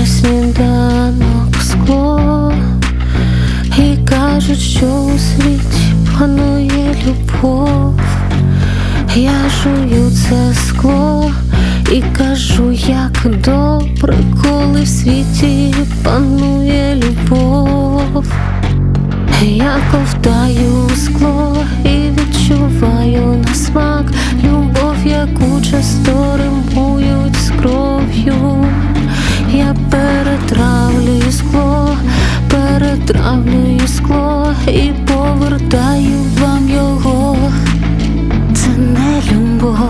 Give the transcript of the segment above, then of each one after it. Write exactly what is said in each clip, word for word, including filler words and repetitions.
на сніданок скло, і кажуть, що у світі панує любов. Я жую це скло і кажу, як добре, коли в світі панує любов. Я ковтаю скло і відчуваю на смак любов, яку часто римують з кров'ю. Я перетравлюю скло, перетравлюю скло і повертаю вам його. Це не любов.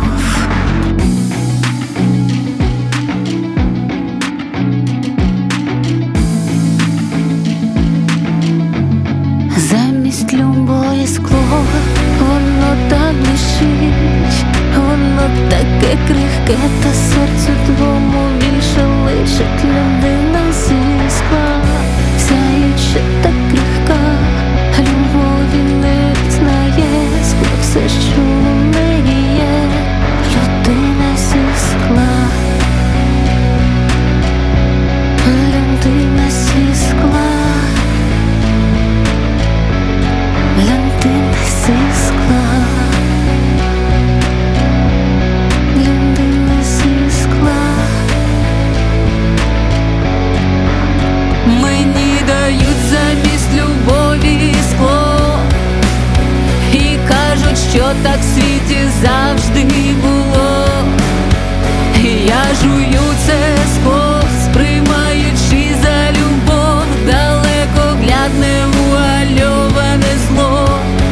Замість любові скло, воно так блищить, воно таке крихке, та серцю твому більше лишить. Людина зі скла, сяюча та крихка, любові не знає, скло все, що у неї є. Людина зі скла, людина зі скла, людина зі скла, людина зі скла. Мені дають замість любові скло і кажуть, що так в світі завжди було. І я жую це скло, сприймаючи за любов далекоглядне вуальоване зло.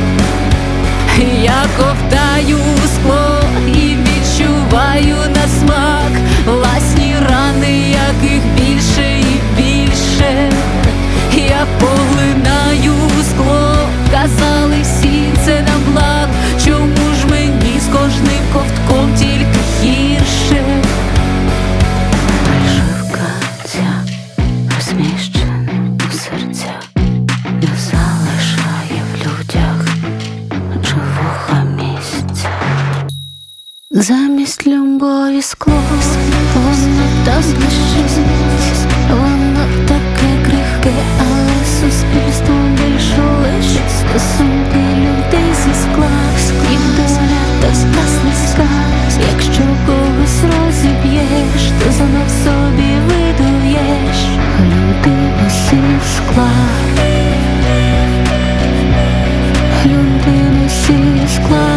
Я ковтаю скло і відчуваю на смак власні рани, яких більше і більше. Я поглинаю скло, казали всі це на благ. Чому ж мені з кожним ковтком тільки гірше? Фальшивка ця, розміщена у серцях, не залишає в людях живого місця. Замість любові скло, воно так блищить, воно таке крихке, але суспільство більше лишить. Стосунки людей зі скла, їх доля така слизька. Якщо когось розіб'єш, то знов собі видуєш. Людина зі скла, людина зі скла.